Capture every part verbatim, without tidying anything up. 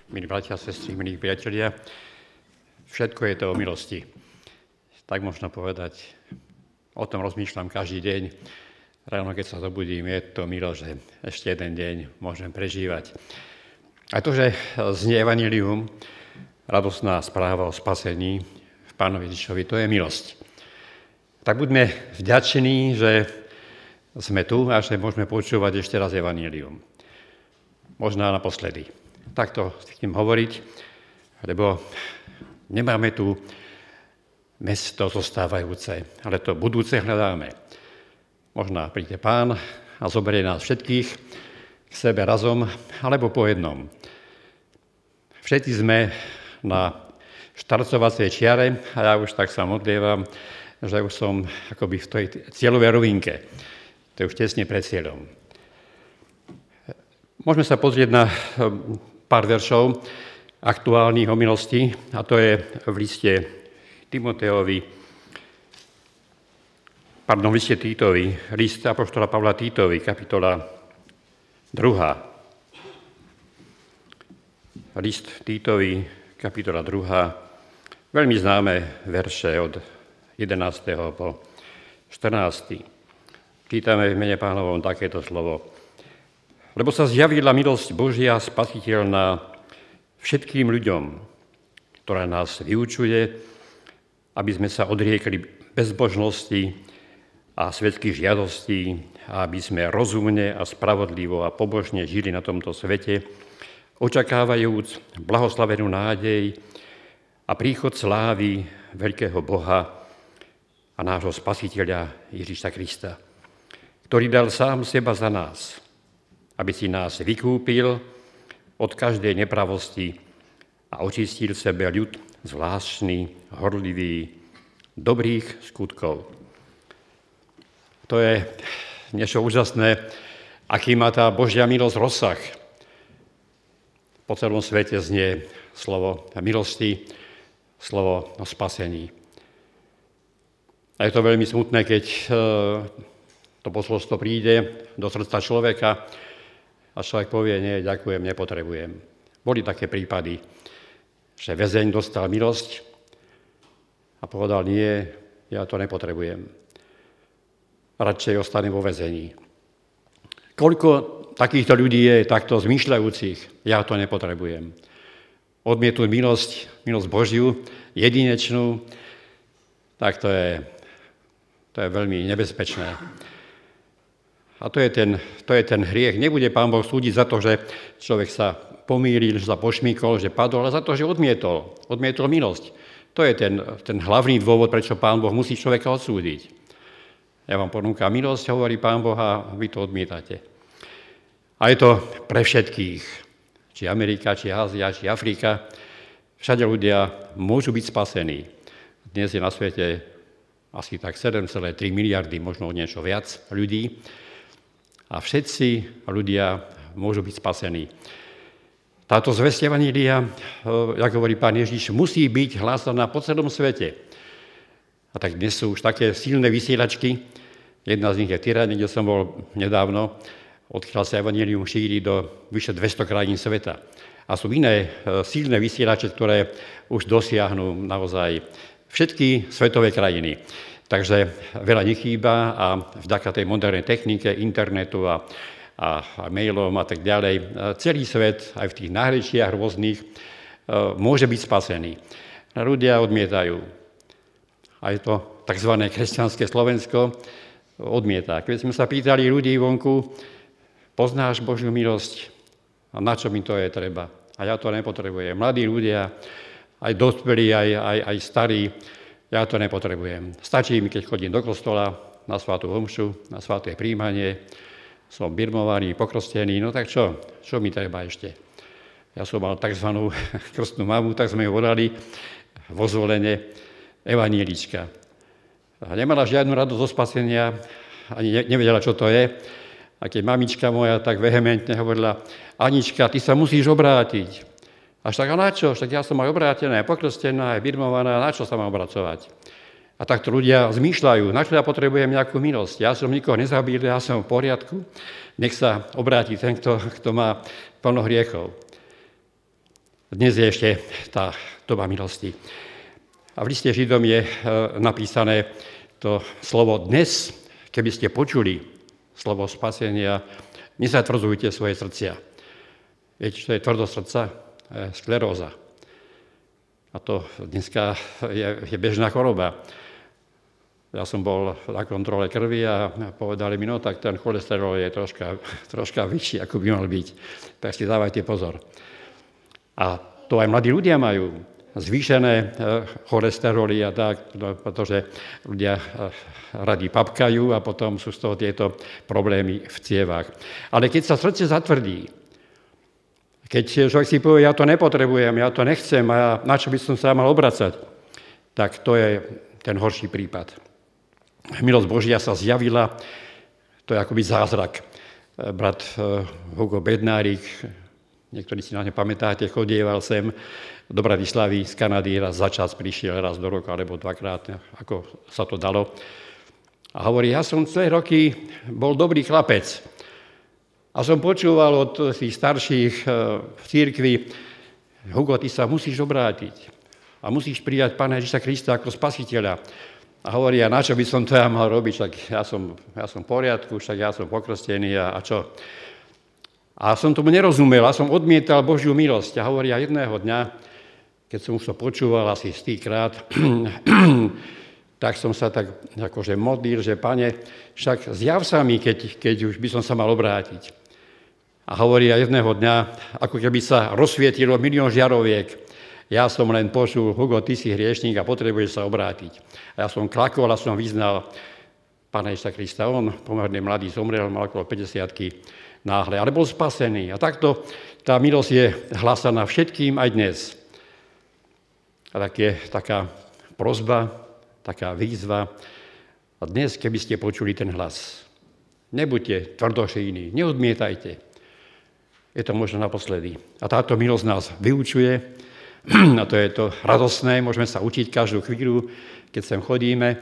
milí bratia a sestry, milí priatelia, všetko je to o milosti. Tak možno povedať, o tom rozmýšľam každý deň. Ráno, keď sa zobudím, je to milo, že ešte jeden deň môžem prežívať. A to, že znie evanjelium, radosná správa o spasení v Pánovi Ježišovi, to je milosť. Tak buďme vďační, že sme tu a že môžeme počúvať ešte raz evanjelium. Možno naposledy. Takto chcem hovoriť, lebo nemáme tu mesto zostávajúce, ale to budúce hľadáme. Možno príde Pán a zoberie nás všetkých k sebe razom, alebo po jednom. Všetci sme na štartovacej čiare a ja už tak sa modlievam, že už som akoby v tej cieľovej rovinke. To je už tesne pred cieľom. Môžeme sa pozrieť na pár veršov aktuálnych o milosti, a to je v liste Timoteovi, pardon, v liste Títovi, list apoštola Pavla Títovi, kapitola druhá. List Títovi, kapitola druhá, veľmi známe verše od jedenásteho po štrnásteho. Čítame v mene Pánovom takéto slovo. Lebo sa zjavila milosť Božia spasiteľná všetkým ľuďom, ktorá nás vyučuje, aby sme sa odriekli bezbožnosti a svetských žiadostí a aby sme rozumne a spravodlivo a pobožne žili na tomto svete, očakávajúc blahoslavenú nádej a príchod slávy veľkého Boha a nášho Spasiteľa Ježiša Krista, ktorý dal sám seba za nás, aby si nás vykúpil od každej nepravosti a očistil sebe ľud zvláštny, horlivý, dobrých skutkov. To je niečo úžasné, aký má tá Božia milosť rozsah. Po celom svete znie slovo milosti, slovo o spasení. A je to veľmi smutné, keď to posolstvo príde do srdca človeka a človek povie, nie, ďakujem, nepotrebujem. Boli také prípady, že väzeň dostal milosť a povedal, nie, ja to nepotrebujem. Radšej ostanem vo väzení. Koľko takýchto ľudí je takto zmýšľajúcich, ja to nepotrebujem. Odmietnúť milosť, milosť Božiu, jedinečnú, tak to je, to je veľmi nebezpečné. A to je, ten, to je ten hriech. Nebude Pán Boh súdiť za to, že človek sa pomýlil, že sa pošmykol, že padol, ale za to, že odmietol. Odmietol milosť. To je ten, ten hlavný dôvod, prečo Pán Boh musí človeka odsúdiť. Ja vám ponúkam milosť, hovorí Pán Boh, a vy to odmietate. A je to pre všetkých. Či Amerika, či Ázia, či Afrika. Všade ľudia môžu byť spasení. Dnes je na svete asi tak sedem celé tri miliardy, možno niečo viac ľudí. A všetci ľudia môžu byť spasení. Táto zvesť evanjelia, jak hovorí Pán Ježiš, musí byť hlásaná po celom svete. A tak dnes sú už také silné vysielačky. Jedna z nich je Tyrane, kde som bol nedávno, odkiaľ sa evanjelium šíri do vyše dvesto krajín sveta. A sú iné silné vysielače, ktoré už dosiahnu naozaj všetky svetové krajiny. Takže veľa nechýba a vďaka tej modernej technike, internetu a, a, a mailom a tak ďalej, celý svet, aj v tých nárečiach rôznych, môže byť spasený. Ľudia odmietajú. Aj to tzv. Kresťanské Slovensko odmieta. Keď sme sa pýtali ľudí vonku, poznáš Božiu milosť? A na čo mi to je treba? A ja to nepotrebujem. Mladí ľudia, aj dospelí, aj, aj, aj starí, ja to nepotrebujem. Stačí mi, keď chodím do kostola, na svätú omšu, na sväté príjmanie, som birmovaný, pokrstený, no tak čo? Čo mi treba ešte? Ja som mal tzv. Krstnú mamu, tak sme ju volali vo Zvolene evanjelička. Nemala žiadnu radosť zo spasenia, ani nevedela, čo to je. A keď mamička moja tak vehementne hovorila, Anička, ty sa musíš obrátiť. Až tak, a na čo? Však ja som aj obrátená, aj pokrstená, aj birmovaná, na čo sa mám obracovať? A takto ľudia zmýšľajú, na čo ja potrebujem nejakú milosť. Ja som nikoho nezabil, ja som v poriadku. Nech sa obráti ten, kto, kto má plno hriechov. Dnes je ešte tá doba milosti. A v liste Židom je napísané to slovo dnes, keby ste počuli slovo spasenia, nezatvrdzujte svoje srdcia. Viete, čo je tvrdosť srdca? Skleróza. A to dneska je, je bežná choroba. Ja som bol na kontrole krvi a povedali mi, no tak ten cholesterol je troška, troška vyšší, ako by mal byť. Tak si dávajte pozor. A to aj mladí ľudia majú zvýšené cholesteroly a tak, no, pretože ľudia radi papkajú a potom sú z toho tieto problémy v cievách. Ale keď sa srdce zatvrdí, keď človek si povie, ja to nepotrebujem, ja to nechcem a ja, na čo by som sa mal obracať, tak to je ten horší prípad. Milosť Božia sa zjavila, to je akoby zázrak. Brat Hugo Bednárik, niektorí si na ne pamätáte, chodieval sem do Bratislavy z Kanady, raz za čas prišiel, raz do roka, alebo dvakrát, ako sa to dalo. A hovorí, ja som celé roky bol dobrý chlapec. A som počúval od tých starších v cirkvi, Hugo, ty sa musíš obrátiť a musíš prijať Pána Ježiša Krista ako spasiteľa. A hovorí, a na čo by som to ja mal robiť, však ja som, ja som v poriadku, však ja som pokrstený a, a čo. A som tomu nerozumel, a som odmietal Božiu milosť. A hovorí, a jedného dňa, keď som už to počúval asi stýkrát, tak som sa tak akože modlil, že Pane, však zjav sa mi, keď, keď už by som sa mal obrátiť. A hovorí, a jedného dňa, ako keby sa rozsvietilo milión žiaroviek, ja som len počul, Hugo, ty si hriešník a potrebuješ sa obrátiť. A ja som klakol a som vyznal Pána Ježiša Krista. On, pomerne mladý, zomrel, mal okolo päťdesiatky náhle, ale bol spasený. A takto tá milosť je hlásaná všetkým aj dnes. A tak je taká prosba, taká výzva. A dnes, keby ste počuli ten hlas, nebuďte tvrdošíjni, neodmietajte. Je to možno naposledy. A táto milosť nás vyučuje, a to je to radosné, môžeme sa učiť každú chvíľu, keď sem chodíme,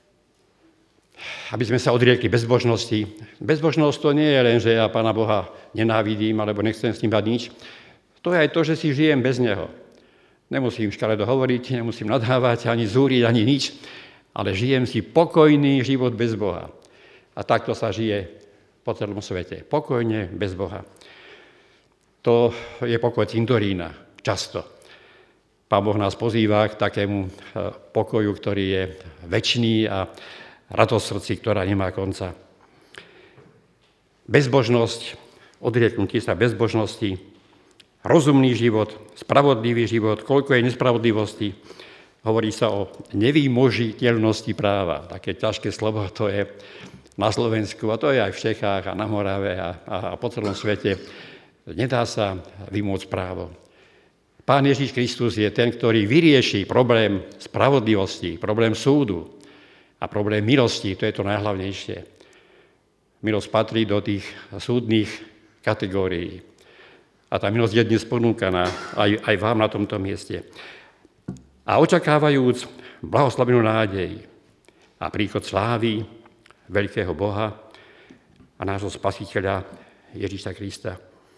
aby sme sa odriekli bezbožnosti. Bezbožnosť to nie je len, že ja Pána Boha nenávidím, alebo nechcem s ním mať nič. To je aj to, že si žijem bez Neho. Nemusím škaredo hovoriť, nemusím nadhávať, ani zúriť, ani nič, ale žijem si pokojný život bez Boha. A takto sa žije po celom svete. Pokojne, bez Boha. To je pokoj cintorína, často. Pán Boh nás pozýva k takému pokoju, ktorý je večný a radosť v srdci, ktorá nemá konca. Bezbožnosť, odrieknutie sa bezbožnosti, rozumný život, spravodlivý život, koľko je nespravodlivosti. Hovorí sa o nevýmožiteľnosti práva. Také ťažké slovo to je na Slovensku a to je aj v Čechách a na Morave a, a po celom svete. Nedá sa vymôcť právo. Pán Ježiš Kristus je ten, ktorý vyrieši problém spravodlivosti, problém súdu a problém milosti, to je to najhlavnejšie. Milosť patrí do tých súdnych kategórií. A tá milosť je dnes ponúkaná aj, aj vám na tomto mieste. A očakávajúc blahoslavenú nádej a príchod slávy veľkého Boha a nášho Spasiteľa Ježiša Krista.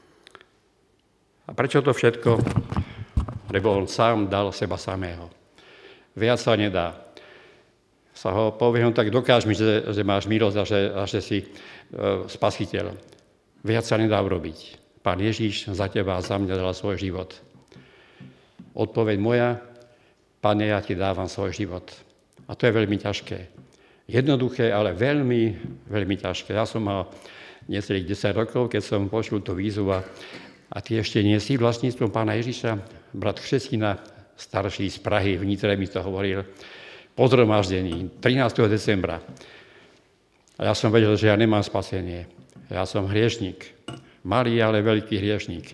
A prečo to všetko? Lebo on sám dal seba samého. Viac sa nedá. Sa ho povie, on tak dokáž mi, že, že máš milosť a že, a že si e, spasiteľ. Viac sa nedá urobiť. Pán Ježiš za teba a za mňa dal svoj život. Odpoveď moja, Pane, ja ti dávam svoj život. A to je veľmi ťažké. Jednoduché, ale veľmi, veľmi ťažké. Ja som mal necelých desať rokov, keď som počul tú výzvu a A ty ešte nie si vlastníctvom Pána Ježiša? Brat Křestina, starší z Prahy, v Nitre mi to hovoril, po zhromaždení, trinásteho decembra. A ja som vedel, že ja nemám spasenie. Ja som hriešnik. Malý, ale veľký hriešnik.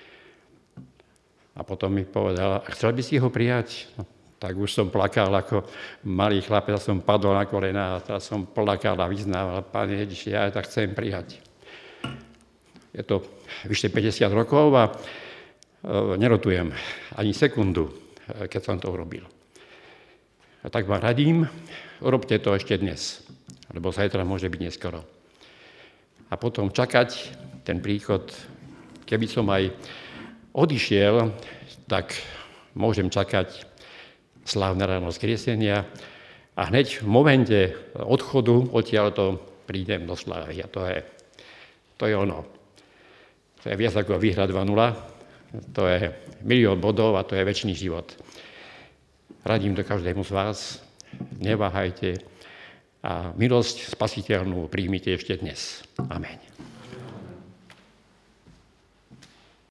A potom mi povedal, chcel by si ho prijať? No, tak už som plakal ako malý chlapec, ja som padol na kolená a teraz som plakal a vyznával, Pane Ježiš, ja tak chcem prijať. Je to vyše päťdesiat rokov a nerotujem ani sekundu, keď som to urobil. A tak vám radím, urobte to ešte dnes, lebo zajtra môže byť neskoro. A potom čakať ten príchod, keby som aj odišiel, tak môžem čakať slávne ráno vzkriesenia a hneď v momente odchodu odtiaľto prídem do slávy. A to je, to je ono. To je viac ako výhra dva nula. To je milión bodov a to je večný život. Radím to každému z vás. Neváhajte a milosť spasiteľnú príjmite ešte dnes. Amen.